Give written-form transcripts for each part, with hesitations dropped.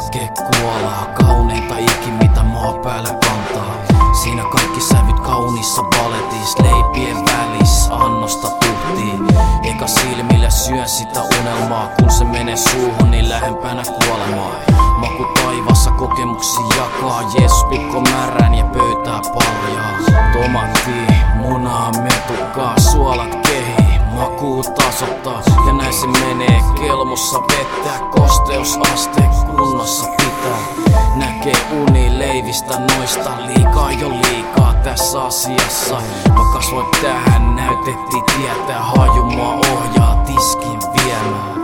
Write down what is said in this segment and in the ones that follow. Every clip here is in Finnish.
laskee kuolaa, kauneinta ikin mitä maa päällä kantaa. Siinä kaikki sävyt kaunissa paletis, leipien välis annosta tuhtii. Eka silmillä syön sitä unelmaa, kun se menee suuhun niin lähempänä kuolemaa. Maku taivassa kokemuksia jakaa, Jeesus pikko märän ja pöytää paljaa. Tomaattia, munaa, metukkaa, suolat kehii, makuu tasoittaa. Ja näin se menee, kelmussa vettä, kosteusaste kunnossa pitää. Näkee uni leivistä noista, liikaa jo liikaa tässä asiassa. Mä kasvoin tähän, näytettiin tietää, haju mua ohjaa tiskin viemään.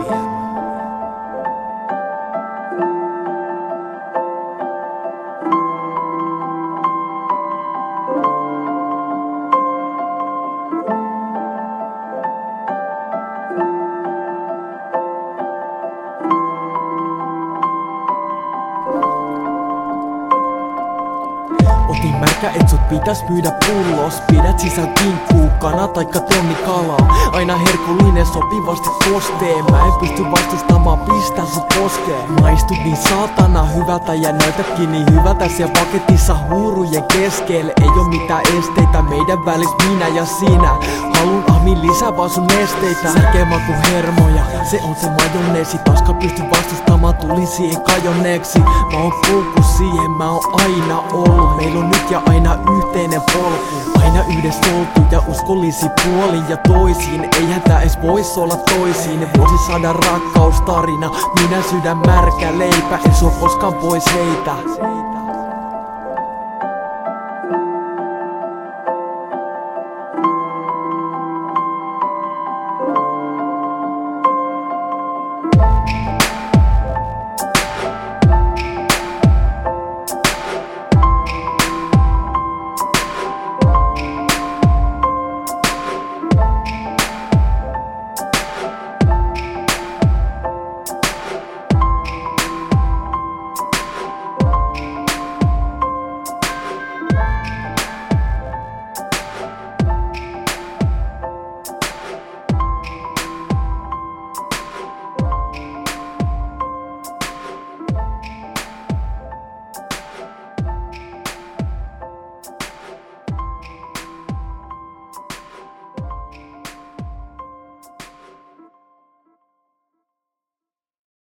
Otin märkä, et sut pitäis myydä pullos. Pidät sisään kinkkuu, kana taikka tonni kalaa. Aina herkullinen, sopivasti kosteen. Mä en pysty vastustamaan, pistän sut poskeen. Maistut niin saatana hyvältä ja näytätkin niin hyvältä siellä paketissa huurujen keskellä. Ei oo mitään esteitä meidän välis, minä ja sinä. Halun ahmin lisää vaan sun nesteitä. Särkee maku hermoja, se on se majoneesi. Taska pysty vastustamaan, tulin siihen kajonneeksi. Mä oon kulku siihen, mä oon aina ollut. Meillä on nyt ja aina yhteinen polku. Aina yhdessä oltu ja uskollisi puolin ja toisin. Eihän tää edes vois olla toisin. Vuosisadan rakkaustarina, minä sydän märkä leipä. En sua koskaan pois heitä.